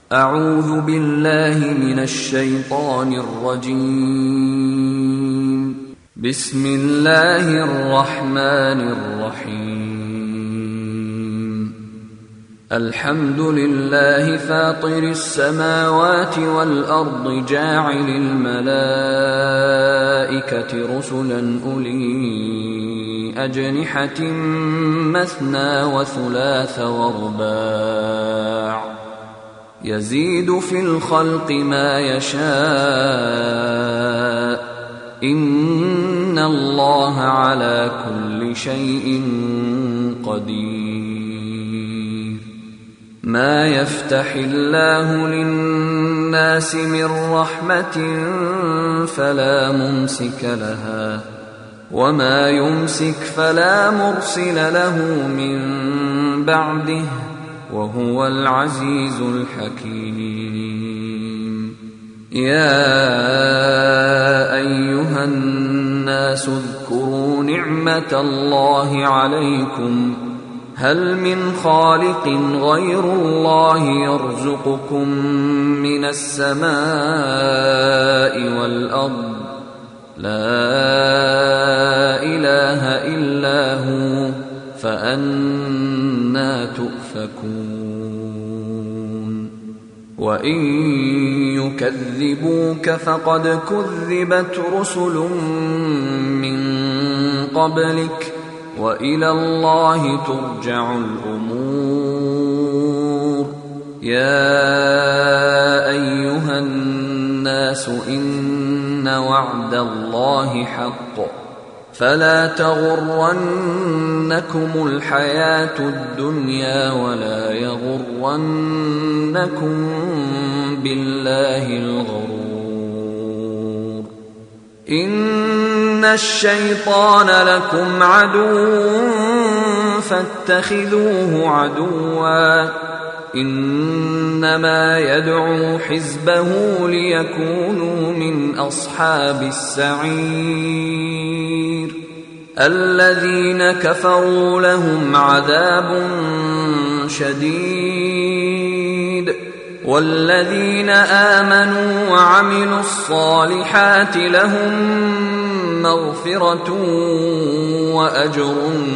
أعوذ بالله من الشيطان الرجيم. بسم الله الرحمن الرحيم. الحمد لله فاطر السماوات والأرض جاعل الملائكة رسلا أولي أجنحة مثنى وثلاث ورباع يزيد في الخلق ما يشاء إن الله على كل شيء قدير. ما يفتح الله للناس من رحمة فلا ممسك لها وما يمسك فلا مرسل له من بعده وهو العزيز الحكيم. يا أيها الناس اذكروا نعمة الله عليكم هل من خالق غير الله يرزقكم من السماء والأرض لا إله إلا هو فأنى تؤفكون. وإن يكذبوك فقد كذبت رسل من قبلك وإلى الله ترجع الأمور. يا أيها الناس إن وعد الله حق فلا تغرنكم الحياة الدنيا ولا يغرنكم بالله الغرور. إن الشيطان لكم عدو فاتخذوه عدوا إنما يدعو حزبه ليكونوا من أصحاب السعير. الذين كفروا لهم عذاب شديد والذين آمنوا وعملوا الصالحات لهم مغفرة وأجر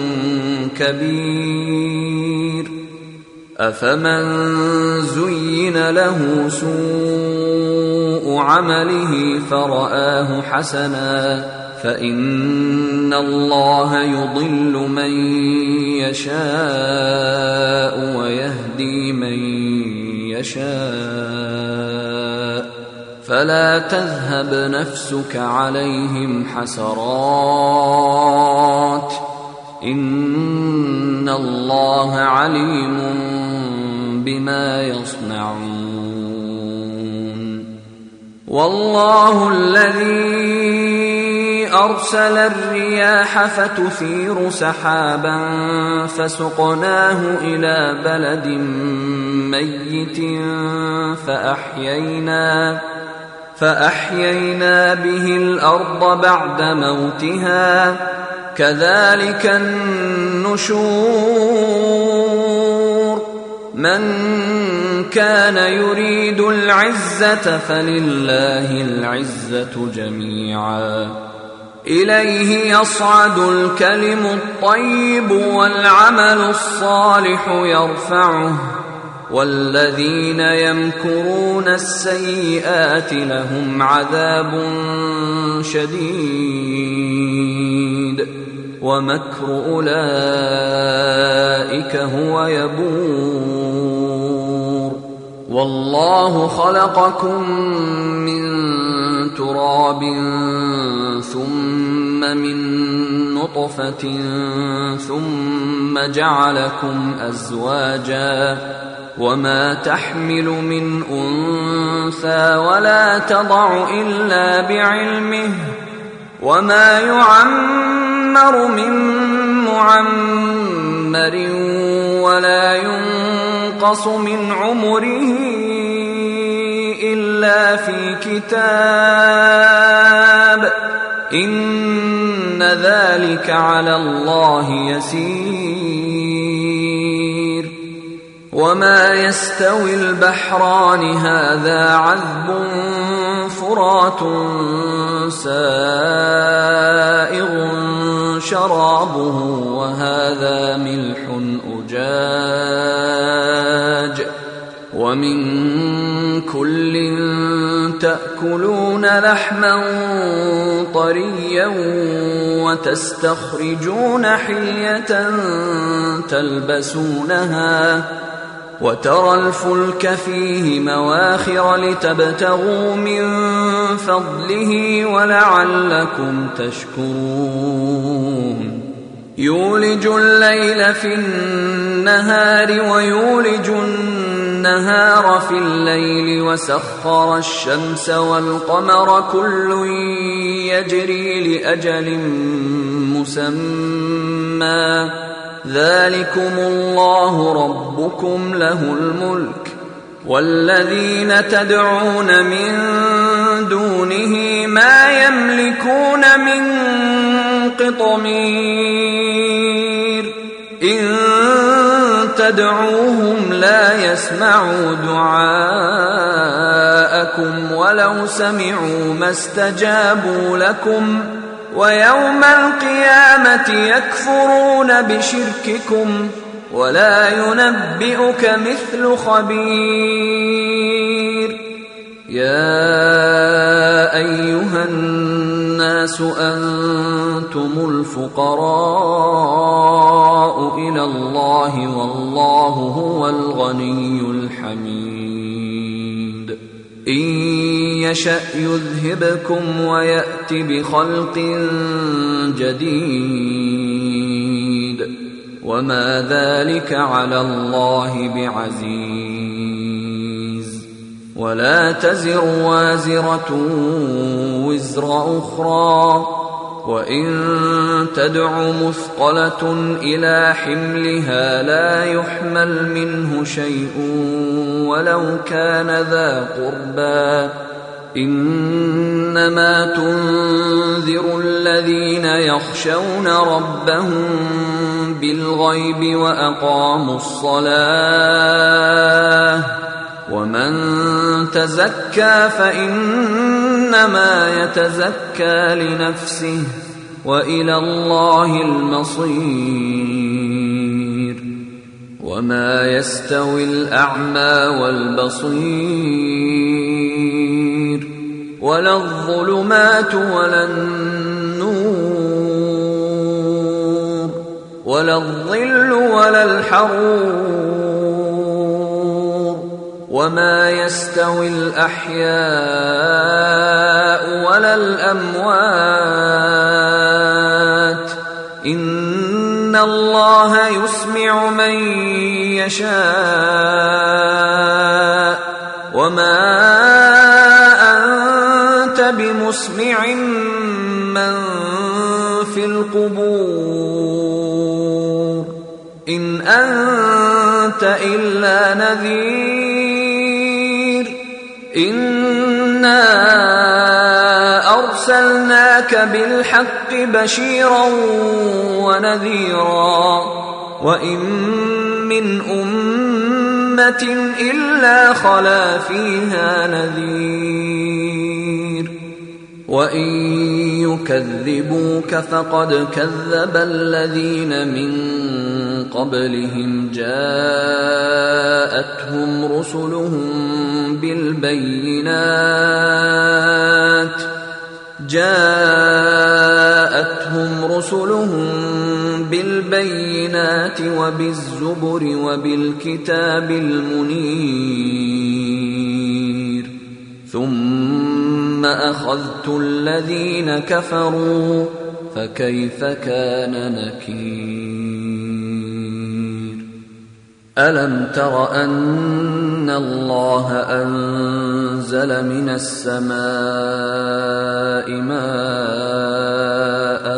كبير. أفمن زين له سوء عمله فرآه حسنا فإن الله يضل من يشاء ويهدي من يشاء فلا تذهب نفسك عليهم حسرات إن الله عليم بما يصنعون. والله الذي أرسل الرياح فتثير سحابا فسقناه إلى بلد ميت فأحيينا به الأرض بعد موتها كذلك النشور. من كان يريد العزة فلله العزة جميعا إليه يصعد الكلم الطيب والعمل الصالح يرفعه والذين يمكرون السيئات لهم عذاب شديد ومكر أولئك هو يبور. والله خلقكم من تراب ثم من نطفة ثم جعلكم أزواجا وما تحمل من أنثى ولا تضع إلا بعلمه وما يعمر من معمر ولا ينقص من عمره إلا في كتاب إن ذلك على الله يسير. وما يستوي البحران هذا عذب فرات سائغ شرابه وهذا ملح أجاج ومن كل تأكلون لحما طريا وتستخرجون حلية تلبسونها وترى الفلك فيه مواخر لتبتغوا من فضله ولعلكم تشكرون يولج الليل في النهار ويولج النهار في الليل وسخر الشمس والقمر كل يجري لأجل مسمى ذلكم الله ربكم له الملك والذين تدعون من دونه ما يملكون من قطمير إن تدعوهم لا يسمعوا دعاءكم ولو سمعوا ما استجابوا لكم ويوم القيامة يكفرون بشرككم ولا ينبئك مثل خبير يا أيها الناس أنتم الفقراء إلى الله والله هو الغني الحميد إن يشأ يذهبكم ويأت بخلق جديد وما ذلك على الله بعزيز ولا تزر وازرة وزر أخرى وإن تدع مثقلة إلى حملها لا يحمل منه شيء ولو كان ذا قربى إنما تنذر الذين يخشون ربهم بالغيب وأقاموا الصلاة ومن تزكى فإنما يتزكى لنفسه وإلى الله المصير وما يستوي الأعمى والبصير ولا الظلمات ولا النور ولا الظل ولا الحرور وما يستوي الأحياء ولا الأموات إن الله يسمع من يشاء وما أنت بمسمع من في القبور إن أنت إلا نذير إنا أرسلناك بالحق بشيرا ونذيرا وإن من أمة إلا خلا فيها نذير وإن يكذبوك فقد كذب الذين من قبلهم جاءتهم رسلهم بالبينات وبالزبر وبالكتاب المنير ثم أخذت الذين كفروا فكيف كان نكير ألم تر أن الله أنزل من السماء ماء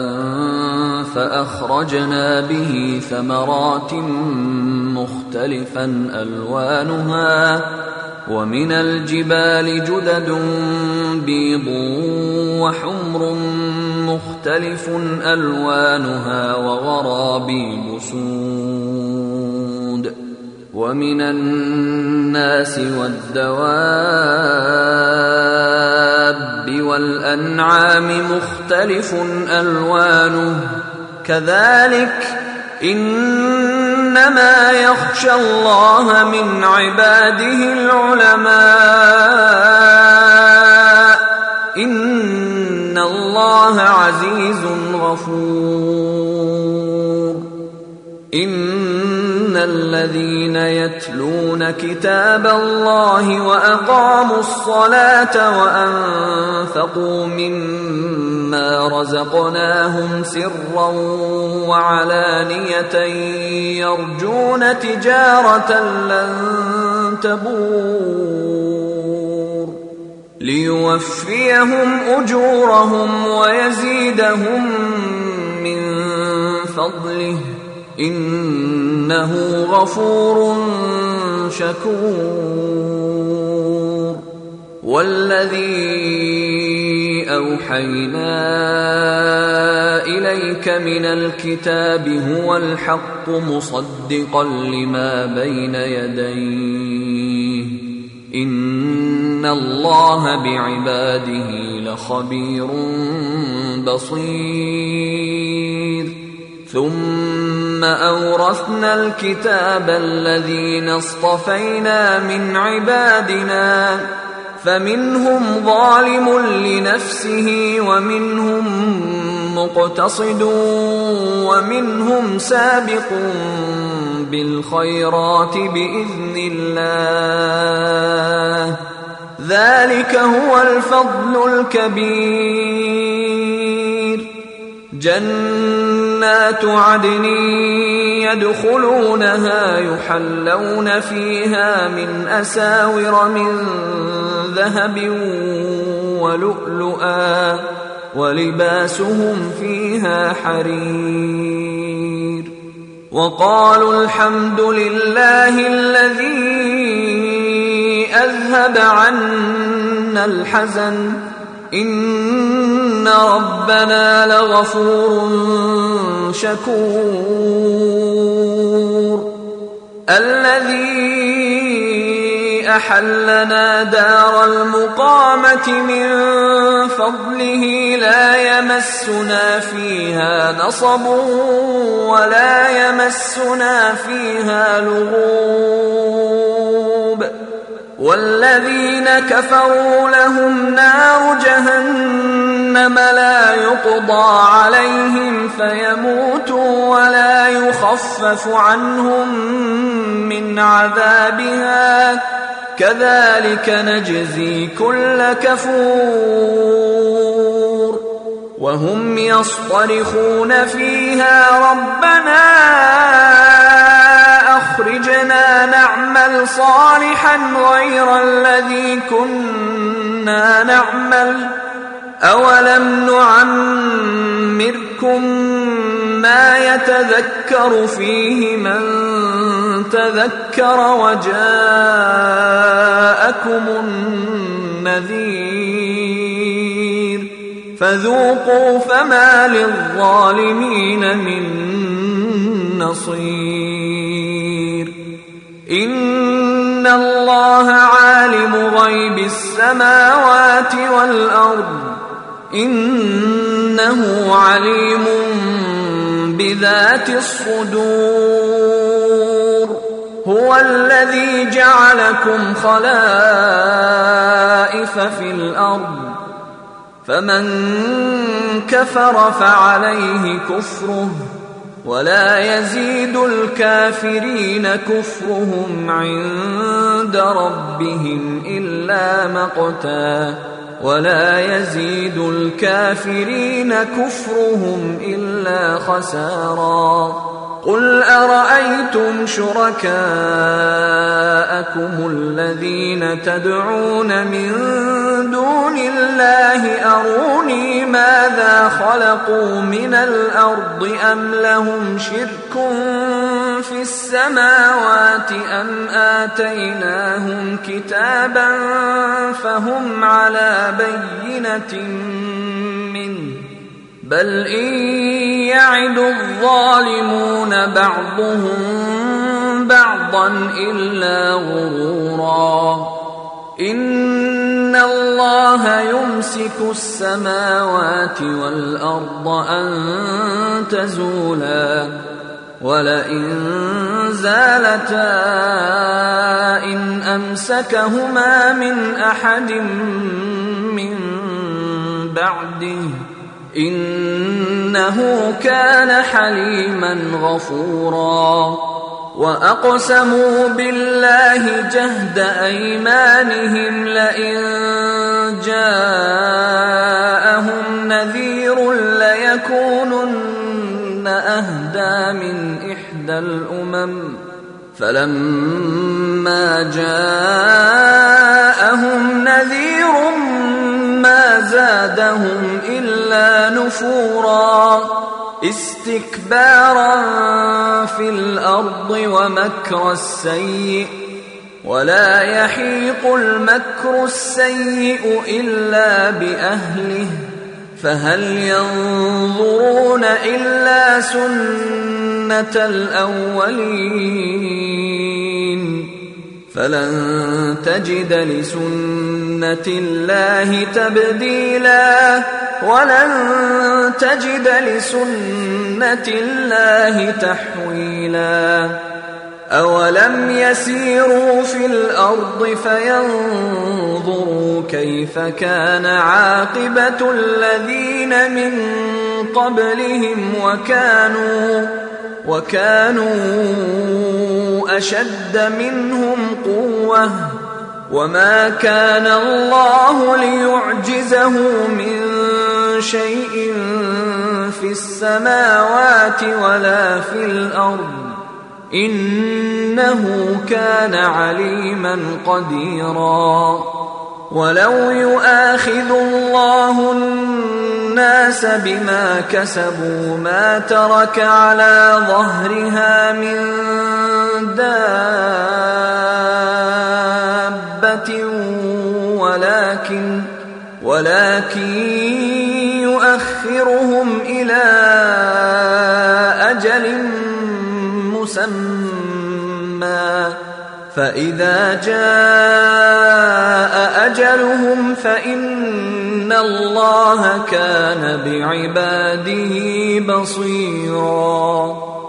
فأخرجنا به ثمرات مختلفا ألوانها ومن الجبال جدد بيض وحمر مختلف ألوانها وغرابيب سود ومن الناس والدواب والأنعام مختلف ألوانه كذلك إنما يخشى الله من عباده العلماء إن الله عزيز غفور. إن الذين يتلون كتاب الله وأقاموا الصلاة وأنفقوا مما رزقناهم سرا وعلانية يرجون تجارة لن تبور ليوفيهم أجورهم ويزيدهم من فضله إنه غفور شكور. والذي أوحينا إليك من الكتاب هو الحق مصدقا لما بين يديه إن الله بعباده لخبير بصير. ثم أورثنا الكتاب الذين اصطفينا من عبادنا فمنهم ظالم لنفسه ومنهم مقتصد ومنهم سابق بالخيرات بإذن الله ذلك هو الفضل الكبير. جنات عدن يدخلونها يحلون فيها من أساور من ذهب ولؤلؤا ولباسهم فيها حرير. وقالوا الحمد لله الذي أذهب عنا الحزن إن ربنا لغفور شكور. الذي أحلنا دار المقامة من فضله لا يمسنا فيها نصب ولا يمسنا فيها لغوب. والذين كفروا لهم نار جهنم لا يقضى عليهم فيموتوا ولا يخفف عنهم من عذابها كذلك نجزي كل كفور. وهم يصطرخون فيها ربنا أخرجنا نعمل صالحا غير الذي كنا نعمل أولم نعمركم ما يتذكر فيه من تذكر وجاءكم النذير فذوقوا فما للظالمين من نصير. إن الله عالم غيب السماوات والأرض إنه عليم بذات الصدور. هو الذي جعلكم خلائف في الأرض فمن كفر فعليه كفره ولا يزيد الكافرين كفرهم عند ربهم إلا مقتا ولا يزيد الكافرين كفرهم إلا خسارا. قل أرأيتم شركاءكم الذين تدعون من دون الله أروني ماذا خلقوا من الأرض أم لهم شرك في السماوات أم آتيناهم كتابا فهم على بينة منه بل إن يعد الظالمون بعضهم بعضا إلا غرورا إن الله يمسك السماوات والأرض أن تزولا ولئن زالتا إن أمسكهما من أحد من بعده إنه كان حليما غفورا وأقسموا بالله جهد أيمانهم لئن جاءهم نذير ليكونن أهدى من إحدى الأمم فلما جاءهم نذير ما زادهم إلا نفورا استكبارا في الأرض ومكر السيء ولا يحيق المكر السيء إلا بأهله فهل ينظرون إلا سنة الأولين فلن تجد لسنة الله تبديلا ولن تجد لسنة الله تحويلا أولم يسيروا في الأرض فينظروا كيف كان عاقبة الذين من قبلهم وكانوا أشد منهم قوة وما كان الله ليعجزه من شيء في السماوات ولا في الأرض إنه كان عليما قديرا ولو يؤاخذ الله الناس بما كسبوا ما ترك على ظهرها من دابة ولكن يؤخرهم إلى أجل مسمى فإذا جاء أجلهم فإن الله كان بعباده بصيرا